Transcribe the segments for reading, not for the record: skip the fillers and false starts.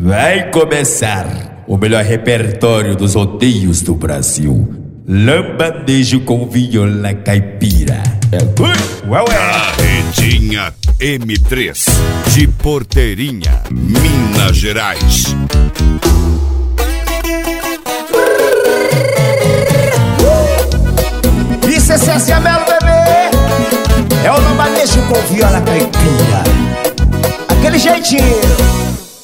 Vai começar o melhor repertório dos rodeios do Brasil. Lambanejo com viola caipira. Carretinha M3 de Porteirinha, Minas Gerais. Isso é César Melo, bebê. É o lambanejo com viola caipira. Aquele jeitinho.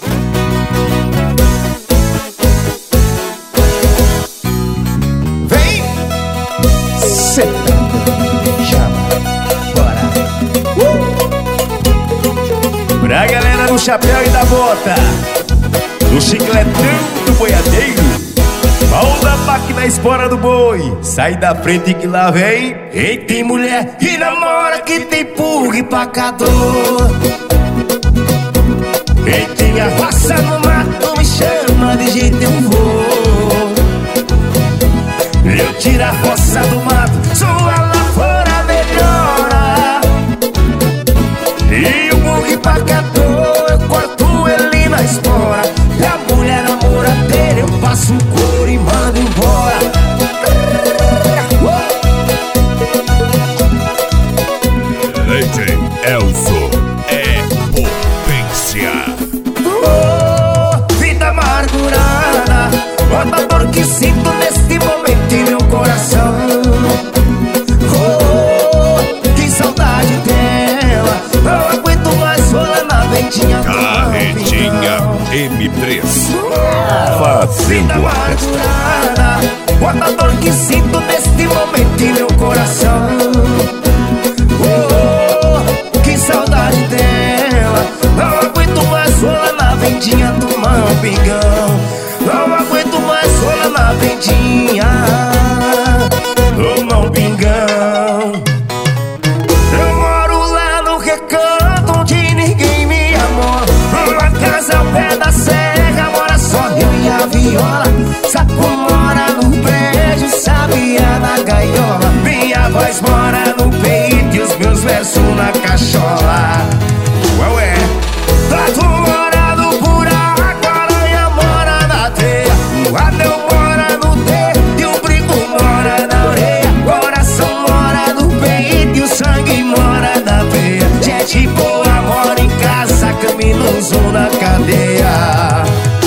Pra galera do chapéu e da bota, do chicletão do boiadeiro, pau da máquina, espora do boi, sai da frente que lá vem. Ei, tem mulher que namora que tem pulga e pacador. Quem tem a roça no mato me chama de jeito eu vou. Eu tiro a roça do mato, sua lavoura melhora. E o pulga e pacador eu corto ele na espora. E a mulher namora dele, eu passo o couro e mando embora. Leite Elso é potência. Vida amargurada, quanta dor que sinto neste momento em meu coração. Que saudade dela, não aguento mais rolar na ventinha. Carretinha M3 Vida fazendo a festa. amargurada, quanta dor que sinto neste momento em meu coração. Que saudade dela, não aguento mais rolar na ventinha, tomar um pingão. Não aguento mais rolar na ventinha, tomar um pingão. Eu moro lá no recanto onde ninguém me amou. Uma casa ao pé da serra, mora só eu e a viola. Sapo mora no prédio, sabia na gaiola. Minha voz mora no peito e os meus versos na cachola. Ué, Tato mora no buraco, a aranha mora na teia. O anel mora no dedo e o brinco mora na orelha. Coração mora no peito e o sangue mora na veia. Gente boa mora em casa, criminoso na cadeia.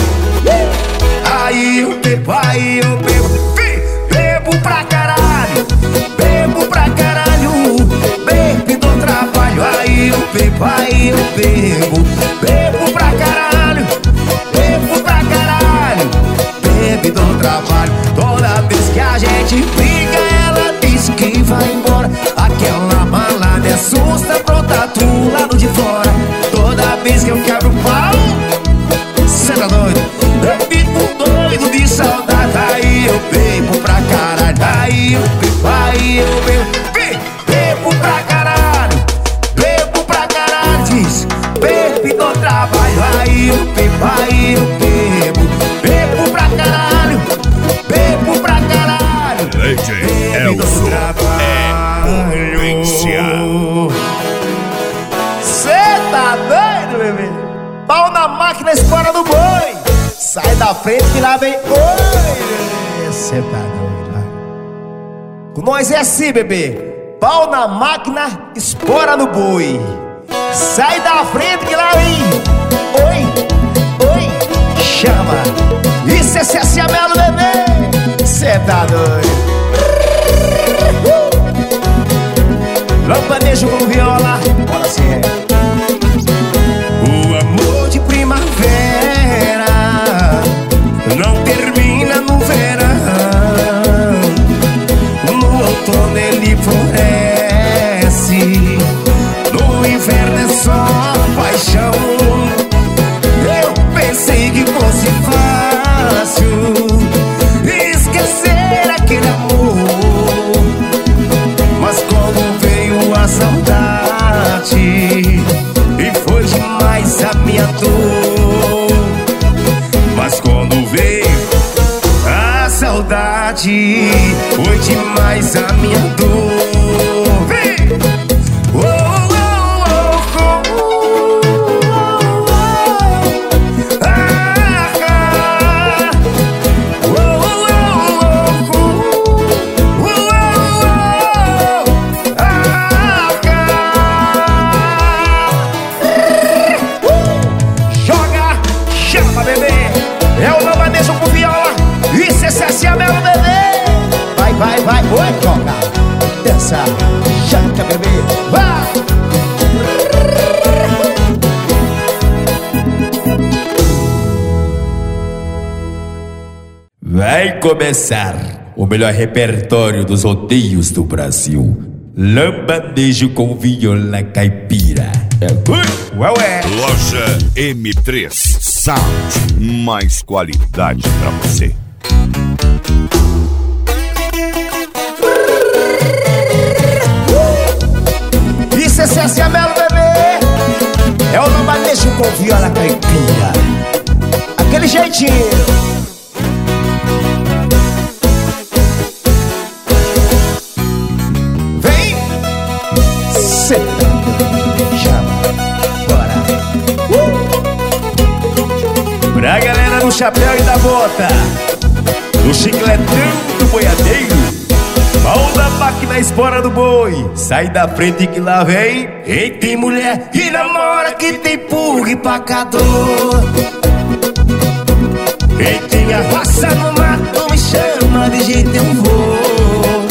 Aí eu bebo, bebo pra caralho. Bebo pra caralho, bebo do trabalho. Aí eu bebo, bebo pra caralho. Bebo pra caralho, bebo do trabalho. Toda vez que a gente briga, ela diz que vai embora. Aquela mala me assusta, pronta do lado de fora. Toda vez que eu quebro o pau, cê tá doido? Eu fico doido de saudade. Aí eu bebo pra caralho. Aí eu bebo, bebo pra caralho. Bebo pra caralho, diz, bebo do trabalho. Aí eu bebo, bebo pra caralho. Bebo pra caralho. Leite Elso é potência. Cê tá doido, bebê? Pau na máquina, espora do boi. Sai da frente que lá vem. Oi, bebê. Cê tá doido, vai. Com nós é assim, bebê. Pau na máquina, espora no boi. Sai da frente que lá vem. Oi, chama. Isso é César Melo, bebê. Cê tá doido. Lambanejo com viola. Bora sim. O amor de primavera não termina no verão. No outono ele floresce, no inverno é só paixão. Eu pensei que fosse fácil esquecer aquele amor, mas quando veio a saudade e foi demais a minha dor. Mas quando veio a saudade, foi demais a minha dor. Vem! começar. Janca, bebê, vai! Vai começar o melhor repertório dos rodeios do Brasil. Lambanejo com viola caipira. Ué. Loja M3 Sound, mais qualidade pra você. Isso é César Melo, bebê. É o lambanejo com viola caipira. Aquele jeitinho. Pra galera do chapéu e da bota, do chicletão do boiadeiro, pau da máquina, espora do boi, sai da frente que lá vem. E tem mulher que namora que tem pulga e pacador. E tem a roça no mato, me chama de jeito eu vou.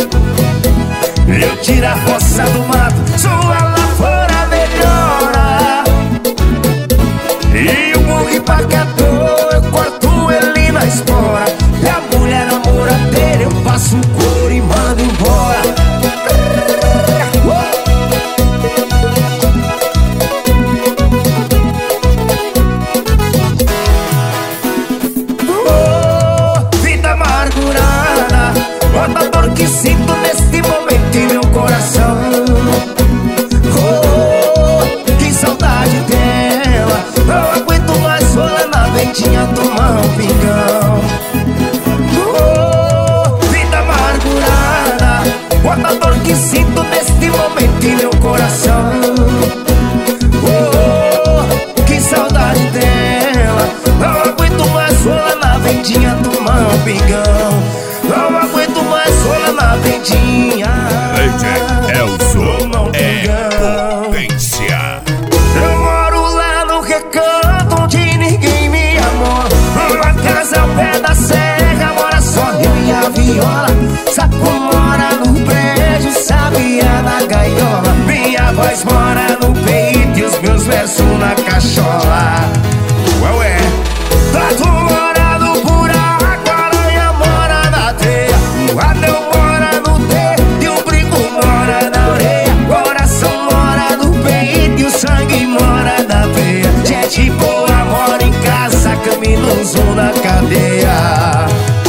Eu tiro a roça do mato, sua lavoura melhora. E o pulga e pacador, eu corto ele na espora. E a mulher namora dele, eu passo o couro e mando embora. Vida amargurada, quanta dor que sinto neste momento em meu coração. Que saudade dela, não aguento mais rolar na ventinha tomar um pingão. Vida amargurada, quanta dor que sinto neste momento em meu coração. Que saudade dela, não aguento mais rolar na ventinha tomar um pingão. Não aguento mais rolar na ventinha. DJ Elson é potência. Eu moro lá no recanto onde ninguém me amou. Uma casa ao pé da serra, mora só eu e a viola. Sapo mora no prédio, sabia na gaiola. Minha voz mora no peito e os meus versos na cachola. Ué, Tatu mora no buraco, a aranha mora na teia. O anel mora no dedo e o brinco mora na orelha. Coração mora no peito e o sangue mora na veia. Gente boa mora em casa, criminoso na cadeia.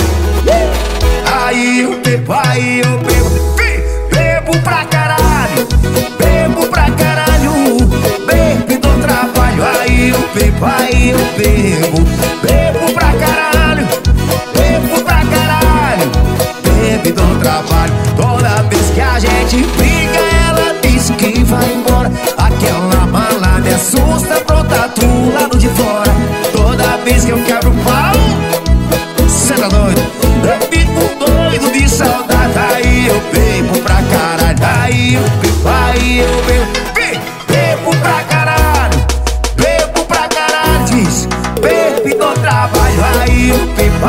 Aí eu bebo, bebo pra caralho. Bebo pra caralho, bebo do trabalho. Aí eu bebo, bebo pra caralho. Bebo pra caralho, bebo do trabalho. Toda vez que a gente briga, ela diz que vai embora. Aquela mala me assusta, pronta do lado de fora. Toda vez que eu quebro o pau, cê tá doido? Eu fico doido de saudade. Aí eu bebo pra caralho. Aí eu bebo pra caralho. Bebo pra caralho, diz, bebo do trabalho. Aí eu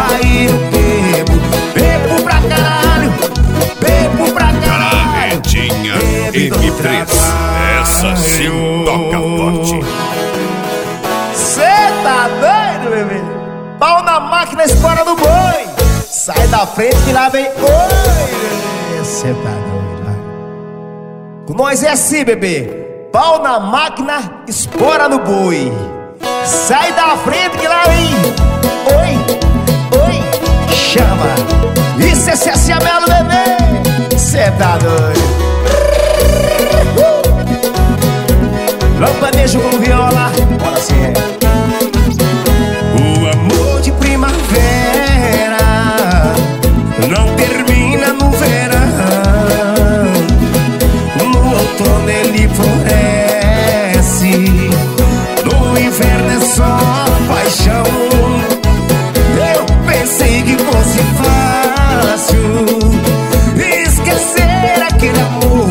bebo pra caralho. Bebo pra caralho. Carretinha M3, essa sim toca forte. Cê tá doido, bebê? Pau na máquina, espora do boi. Sai da frente que lá vem. Oi, bebê. Cê tá doido, vai. Com nós é assim, bebê. Pau na máquina, espora no boi. Sai da frente que lá vem. Oi, chama. Isso é César Melo, bebê. Cê tá doido. Lambanejo com viola. Bora sim. O amor de primavera não termina no verão. No outono ele floresce, no inverno é só paixão. Eu pensei que fosse fácil esquecer aquele amor,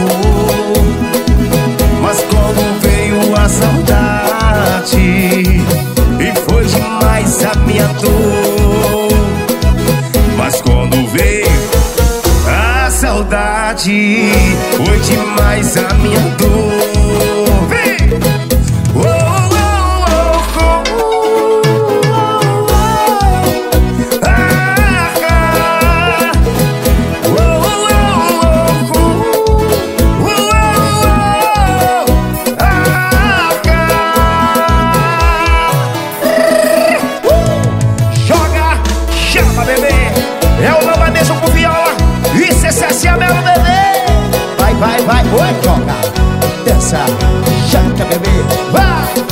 mas quando veio a saudade e foi demais a minha dor. Mas quando veio a saudade saudade, foi demais a minha dor. Vem! Vai, oi, joga, dança, janca, bebê, vai!